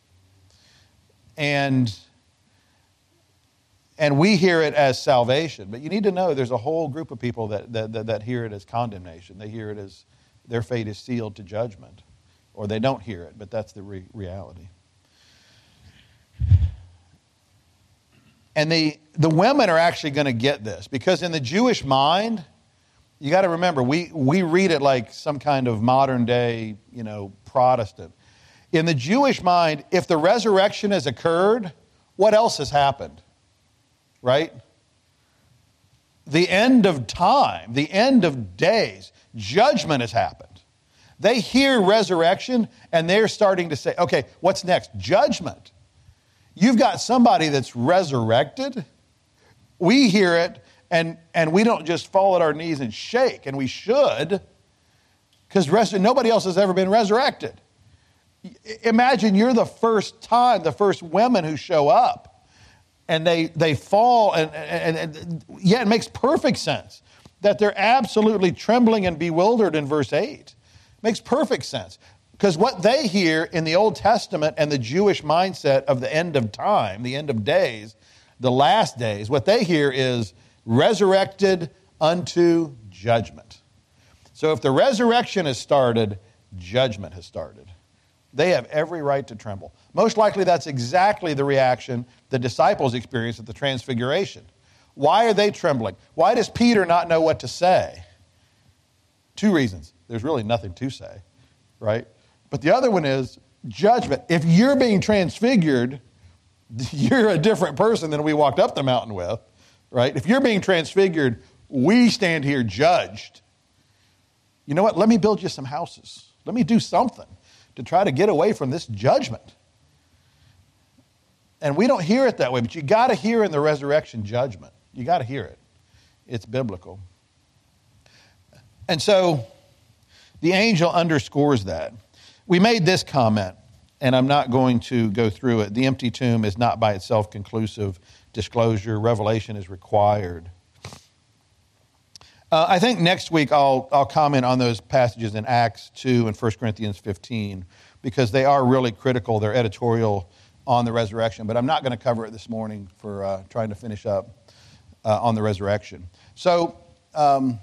And, and we hear it as salvation. But you need to know there's a whole group of people that, that, that, that hear it as condemnation. They hear it as their fate is sealed to judgment. Or they don't hear it, but that's the re- reality. And the, the women are actually going to get this, because in the Jewish mind, you got to remember, we, we read it like some kind of modern day, you know, Protestant. In the Jewish mind, if the resurrection has occurred, what else has happened? Right? The end of time, the end of days, judgment has happened. They hear resurrection and they're starting to say, okay, what's next? Judgment. You've got somebody that's resurrected. We hear it, and, and we don't just fall at our knees and shake, and we should, because res- nobody else has ever been resurrected. Imagine you're the first time, the first women who show up, and they, they fall, and, and, and yeah, it makes perfect sense that they're absolutely trembling and bewildered in verse eight. It makes perfect sense. Because what they hear in the Old Testament and the Jewish mindset of the end of time, the end of days, the last days, what they hear is resurrected unto judgment. So if the resurrection has started, judgment has started. They have every right to tremble. Most likely that's exactly the reaction the disciples experienced at the Transfiguration. Why are they trembling? Why does Peter not know what to say? Two reasons. There's really nothing to say, right? But the other one is judgment. If you're being transfigured, you're a different person than we walked up the mountain with, right? If you're being transfigured, we stand here judged. You know what? Let me build you some houses. Let me do something to try to get away from this judgment. And we don't hear it that way, but you got to hear in the resurrection judgment. You got to hear it. It's biblical. And so the angel underscores that. We made this comment, and I'm not going to go through it. The empty tomb is not by itself conclusive disclosure. Revelation is required. Uh, I think next week I'll I'll comment on those passages in Acts two and First Corinthians fifteen, because they are really critical. They're editorial on the resurrection, but I'm not going to cover it this morning for uh, trying to finish up uh, on the resurrection. So um,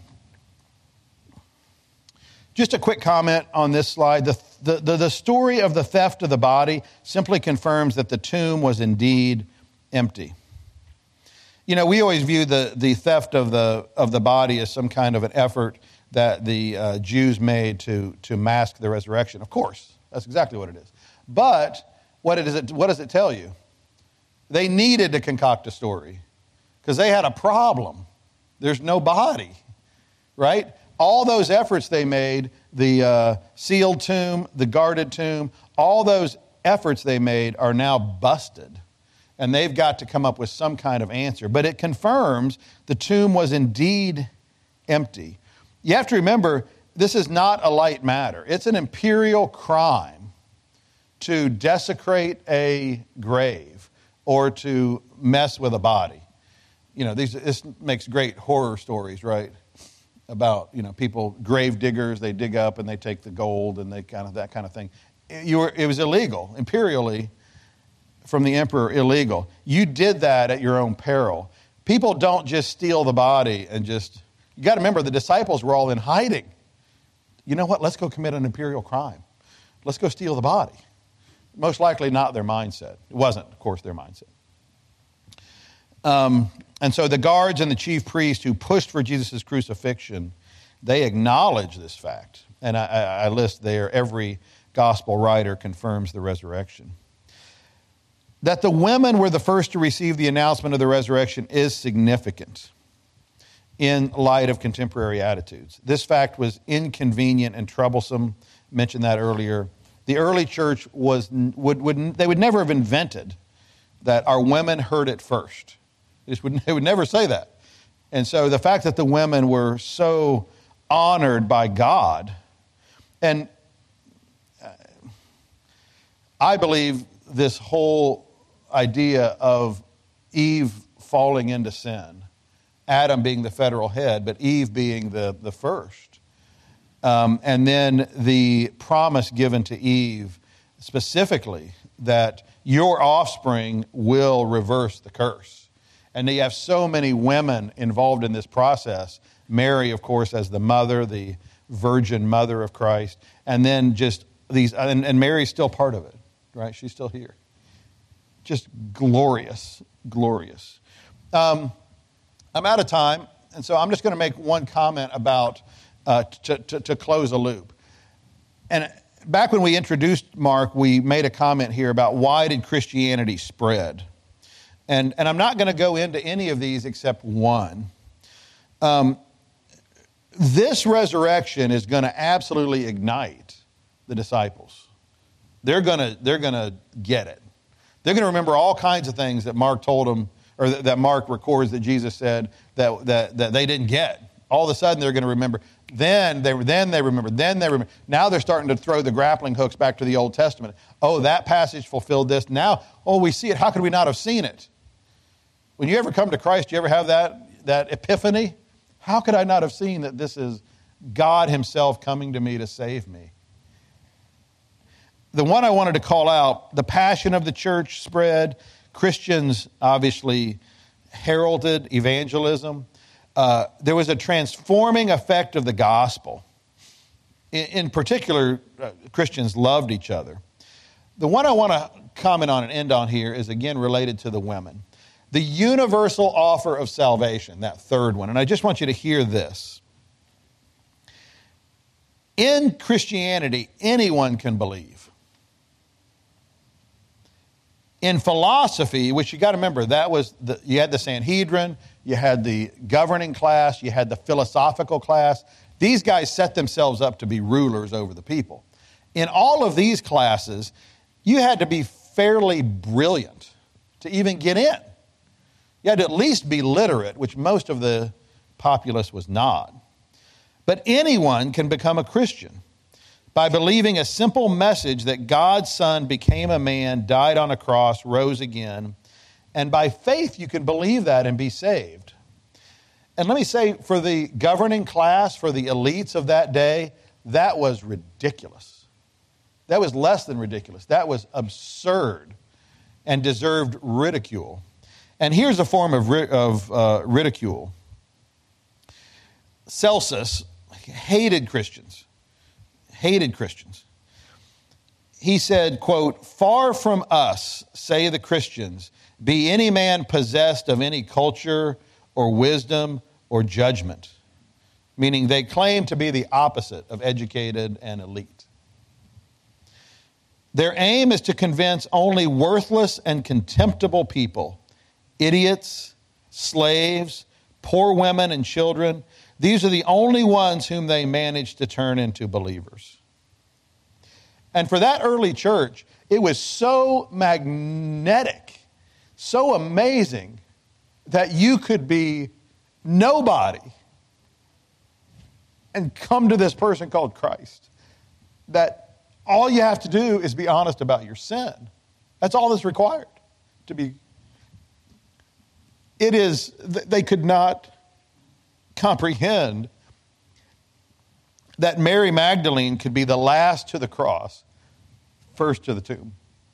just a quick comment on this slide. The, the, the, the story of the theft of the body simply confirms that the tomb was indeed empty. You know, we always view the, the theft of the of the body as some kind of an effort that the uh, Jews made to, to mask the resurrection. Of course, that's exactly what it is. But what, it is it, what does it tell you? They needed to concoct a story because they had a problem. There's no body, right? All those efforts they made, the uh, sealed tomb, the guarded tomb, all those efforts they made are now busted. And they've got to come up with some kind of answer. But it confirms the tomb was indeed empty. You have to remember, this is not a light matter. It's an imperial crime to desecrate a grave or to mess with a body. You know, these, this makes great horror stories, right? About, you know, people, grave diggers, they dig up and they take the gold and they kind of, that kind of thing. You were, it was illegal, imperially, from the emperor, illegal. You did that at your own peril. People don't just steal the body and just, you got to remember, the disciples were all in hiding. You know what? Let's go commit an imperial crime. Let's go steal the body. Most likely not their mindset. It wasn't, of course, their mindset. Um, and so the guards and the chief priest who pushed for Jesus' crucifixion, they acknowledge this fact. And I, I list there, every gospel writer confirms the resurrection. That the women were the first to receive the announcement of the resurrection is significant in light of contemporary attitudes. This fact was inconvenient and troublesome. I mentioned that earlier. The early church was would, would they would never have invented that our women heard it first. They, just would, they would never say that. And so the fact that the women were so honored by God, and I believe this whole idea of Eve falling into sin, Adam being the federal head, but Eve being the, the first. Um, and then the promise given to Eve specifically that your offspring will reverse the curse. And you have so many women involved in this process. Mary, of course, as the mother, the virgin mother of Christ. And then just these, and, and Mary's still part of it, right? She's still here. Just glorious, glorious. Um, I'm out of time, and so I'm just going to make one comment about, uh, to, to, to close a loop. And back when we introduced Mark, we made a comment here about why did Christianity spread? And, and I'm not going to go into any of these except one. Um, this resurrection is going to absolutely ignite the disciples. They're going to, they're going to get it. They're going to remember all kinds of things that Mark told them, or that, that Mark records that Jesus said that, that, that they didn't get. All of a sudden, they're going to remember. Then they then they remember. Then they remember. Now they're starting to throw the grappling hooks back to the Old Testament. Oh, that passage fulfilled this. Now, oh, we see it. How could we not have seen it? When you ever come to Christ, you ever have that, that epiphany? How could I not have seen that this is God himself coming to me to save me? The one I wanted to call out, the passion of the church spread. Christians obviously heralded evangelism. Uh, there was a transforming effect of the gospel. In, in particular, uh, Christians loved each other. The one I want to comment on and end on here is again related to the women. The universal offer of salvation, that third one. And I just want you to hear this. In Christianity, anyone can believe. In philosophy, which you got to remember, that was the, you had the Sanhedrin, you had the governing class, you had the philosophical class. These guys set themselves up to be rulers over the people. In all of these classes, you had to be fairly brilliant to even get in. You had to at least be literate, which most of the populace was not. But anyone can become a Christian by believing a simple message that God's Son became a man, died on a cross, rose again. And by faith, you can believe that and be saved. And let me say, for the governing class, for the elites of that day, that was ridiculous. That was less than ridiculous. That was absurd and deserved ridicule. And here's a form of, of uh, ridicule. Celsus hated Christians, hated Christians. He said, quote, "Far from us, say the Christians, be any man possessed of any culture or wisdom or judgment," meaning they claim to be the opposite of educated and elite. Their aim is to convince only worthless and contemptible people, idiots, slaves, poor women and children. These are the only ones whom they manage to turn into believers. And for that early church, it was so magnetic, so amazing that you could be nobody and come to this person called Christ. That all you have to do is be honest about your sin. That's all that's required to be. It is, they could not comprehend that Mary Magdalene could be the last to the cross, first to the tomb.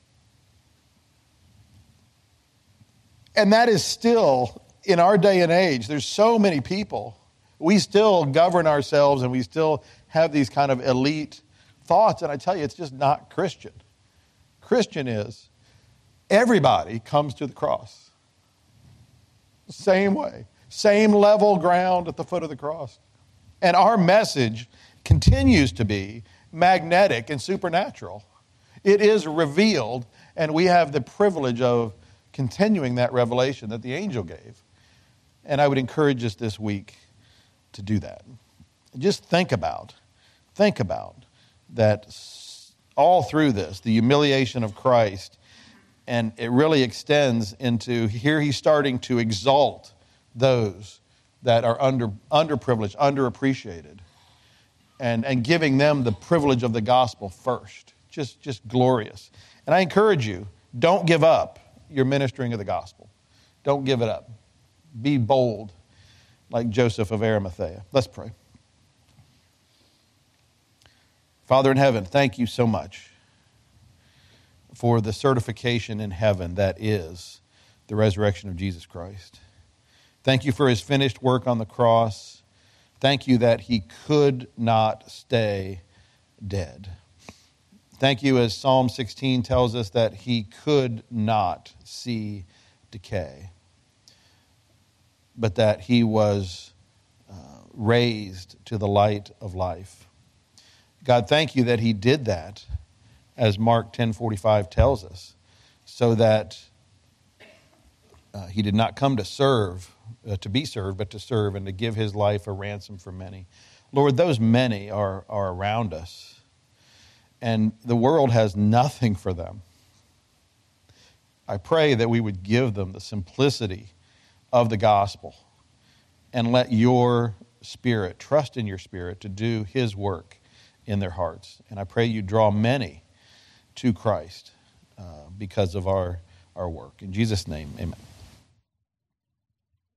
And that is still, in our day and age, there's so many people. We still govern ourselves and we still have these kind of elite thoughts. And I tell you, it's just not Christian. Christian is everybody comes to the cross. Same way. Same level ground at the foot of the cross. And our message continues to be magnetic and supernatural. It is revealed, and we have the privilege of continuing that revelation that the angel gave. And I would encourage us this week to do that. Just think about, think about that all through this, the humiliation of Christ, and it really extends into here he's starting to exalt those that are under underprivileged, underappreciated, and, and giving them the privilege of the gospel first. Just, just glorious. And I encourage you, don't give up your ministering of the gospel. Don't give it up. Be bold like Joseph of Arimathea. Let's pray. Father in heaven, thank you so much for the certification in heaven that is the resurrection of Jesus Christ. Thank you for his finished work on the cross. Thank you that he could not stay dead. Thank you, as Psalm sixteen tells us, that he could not see decay, but that he was uh, raised to the light of life. God, thank you that he did that, as Mark ten forty-five tells us, so that uh, he did not come to serve, uh, to be served, but to serve and to give his life a ransom for many. Lord, those many are, are around us, and the world has nothing for them. I pray that we would give them the simplicity of the gospel and let your Spirit, trust in your Spirit to do his work in their hearts. And I pray you draw many to Christ uh, because of our, our work. In Jesus' name, amen.